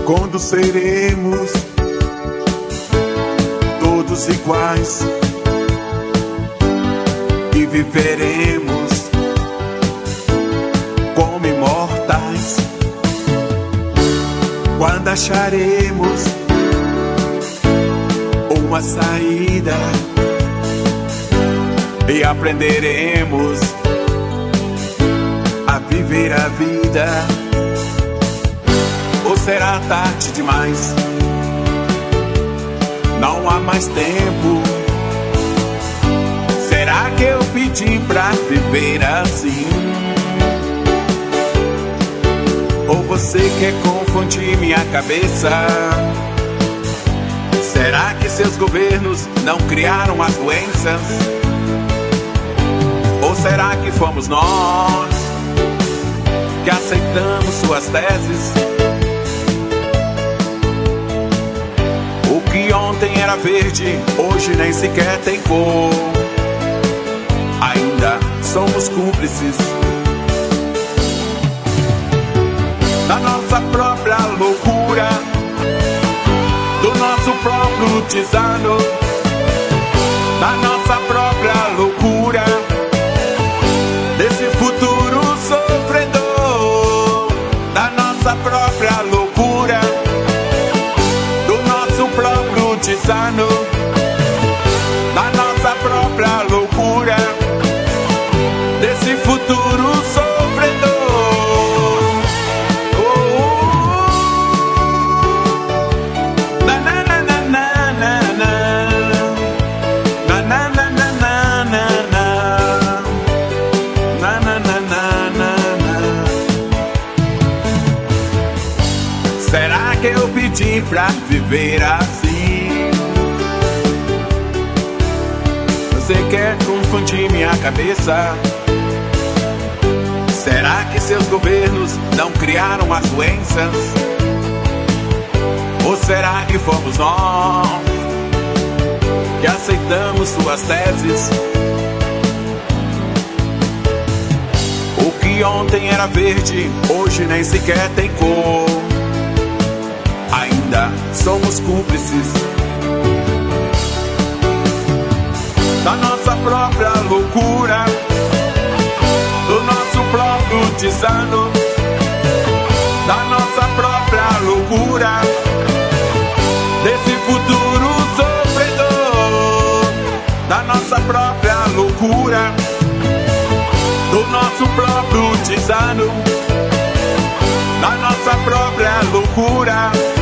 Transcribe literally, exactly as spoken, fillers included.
quando seremos todos iguais e viveremos como imortais, quando acharemos uma saída e aprenderemos a viver a vida. Ou será tarde demais? Não há mais tempo. Será que eu pedi pra viver assim? Ou você quer confundir minha cabeça? Será que seus governos não criaram as doenças? Ou será que fomos nós que aceitamos suas teses? O que ontem era verde, hoje nem sequer tem cor. Ainda somos cúmplices da nossa própria loucura, do nosso próprio desano, da nossa própria loucura, desse futuro sofredor, da nossa própria loucura, do nosso próprio desano, da nossa própria loucura, desse futuro sofredor. Será que eu pedi pra viver assim? Você quer confundir minha cabeça? Será que seus governos não criaram as doenças? Ou será que fomos nós que aceitamos suas teses? O que ontem era verde, hoje nem sequer tem cor. Ainda somos cúmplices da nossa própria loucura, do nosso próprio desano, da nossa própria loucura, desse futuro sofredor, da nossa própria loucura, do nosso próprio desano, da nossa própria loucura.